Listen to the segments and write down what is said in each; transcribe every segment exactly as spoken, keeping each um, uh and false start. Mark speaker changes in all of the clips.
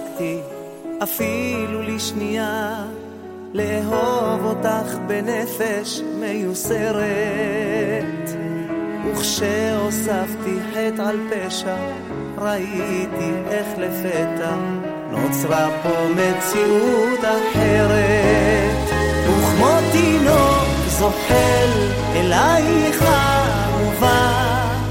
Speaker 1: הפסקתי אפילו לשנייה לאהוב אותך בנפש מיוסרת, וכשהוספתי חטא על פשע ראיתי איך לפתע נוצרה פה מציאות אחרת, וכמו תינוק זוחל אלייך אהובה,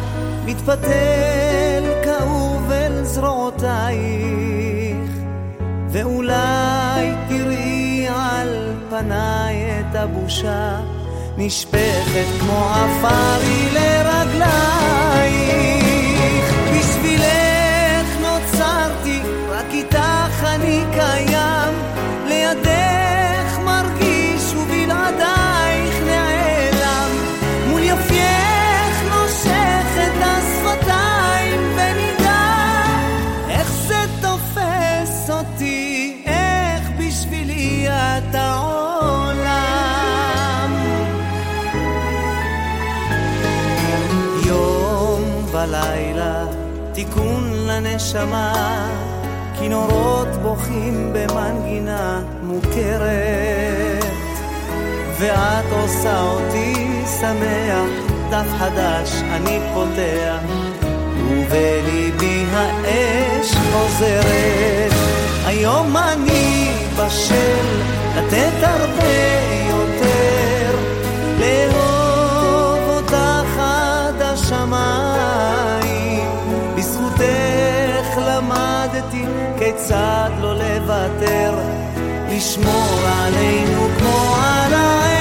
Speaker 1: מתפתל כאוב אל זרועותייך, ואולי תראי על פניי את הבושה נשפכת כמו עפרי לרגלייך. בשבילך נוצרתי, רק איתך אני קיים, לידך מרגיש ובלעדייך נעלם, מול יפייך נושך את השפתיים, ונדע איך זה תופס אותי, איך בשבילי את העולם. יום ולילה תיקון לנשמה, כינורות בוכים במנגינה מוכרת, ואת עושה אותי שמח, דף חדש אני פותח, ובליבי האש חוזרת. היום אני בשל לתת הרבה יותר, לאהוב אותך עד השמיים, בזכותך למדתי כיצד לא לוותר, לשמור עלינו כמו על העין.